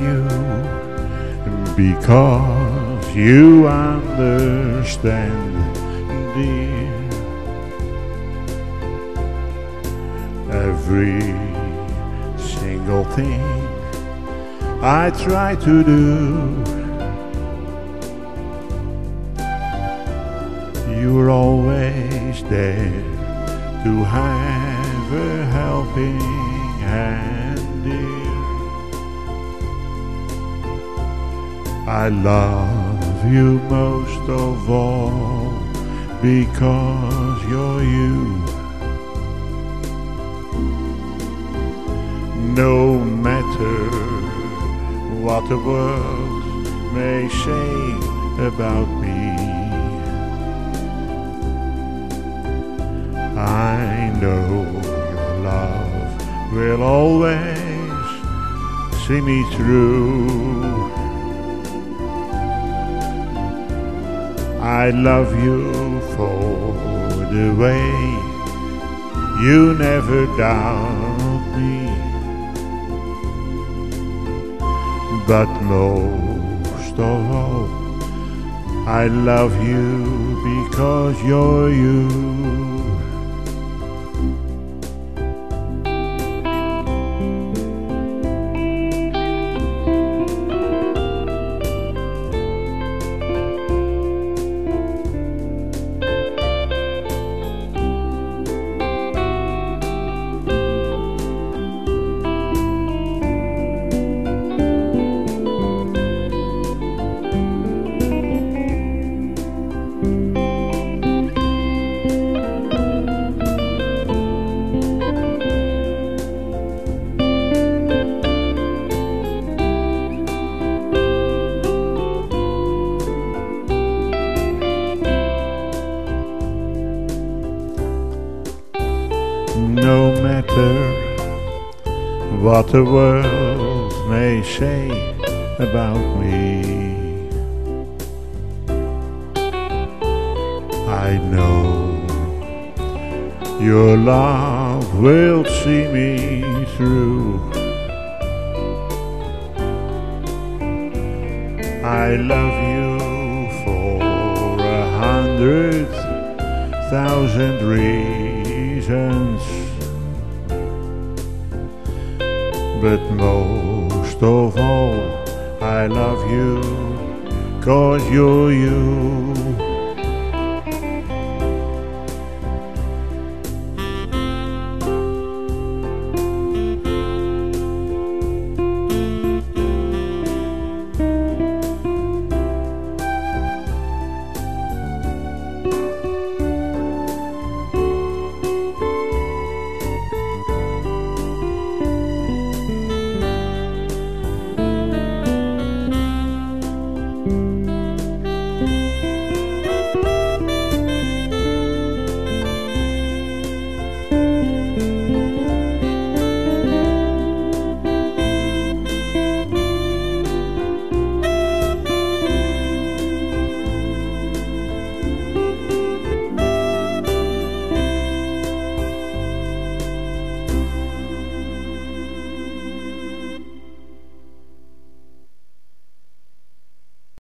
you because you understand, dear. Every single thing I try to do, you're always there to have a helping hand, dear. I love you most of all because you're you. No matter what the world may say about me, I know your love will always see me through. I love you for the way you never doubt me, but most of all, I love you because you're you. No matter what the world may say about me, I know your love will see me through. I love you for 100,000 reasons, but most of all, I love you 'cause you're you.